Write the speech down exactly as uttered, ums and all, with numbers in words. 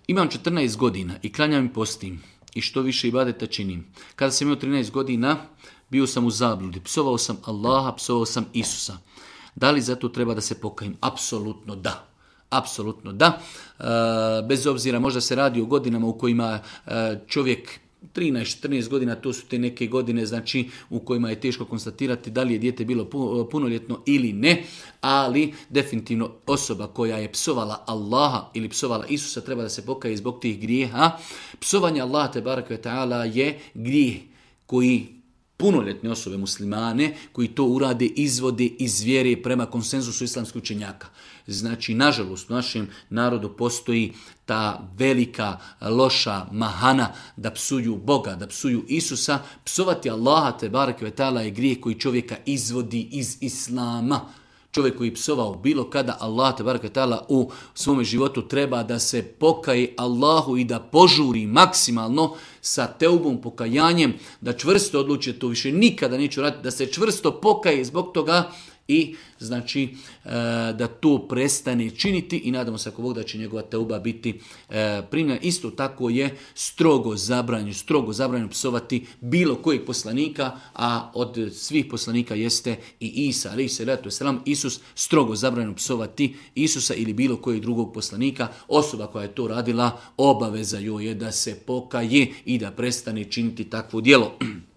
imam četrnaest godina i klanjam i postim i što više ibadeta činim. Kada sam imao trinaest godina, bio sam u zabludi, psovao sam Allaha, psovao sam Isusa. Da li zato treba da se pokajim? Apsolutno da. Apsolutno da. E, bez obzira, možda se radi o godinama u kojima e, čovjek trinaest četrnaest godina, to su te neke godine, znači u kojima je teško konstatirati da li je dijete bilo punoljetno ili ne, ali definitivno osoba koja je psovala Allaha ili psovala Isusa treba da se pokaje zbog tih grijeha. Psovanje Allaha te bareke ve taala je grijeh koji punoljetne osobe muslimane koji to urade izvode iz vjere prema konsenzusu islamskih učenjaka. Znači, nažalost, u našem narodu postoji ta velika loša mahana da psuju Boga, da psuju Isusa. Psovati Allaha te bareke ve taala je grijeh koji čovjeka izvodi iz islama. Čovjek koji psovao bilo kada Allah te bareke ve taala u svome životu treba da se pokaje Allahu i da požuri maksimalno sa teubom, pokajanjem, da čvrsto odluči to više nikada neću raditi, da se čvrsto pokaje zbog toga i znači da to prestane činiti i nadamo se ako Bog da će njegova teuba biti primljena. Isto tako je strogo zabranjeno, strogo zabranjeno psovati bilo kojeg poslanika, a od svih poslanika jeste i Isa, alejhi selatu vesselam, Isus, strogo zabranjeno psovati Isusa ili bilo kojeg drugog poslanika. Osoba koja je to radila, obaveza joj je da se pokaje i da prestane činiti takvo djelo.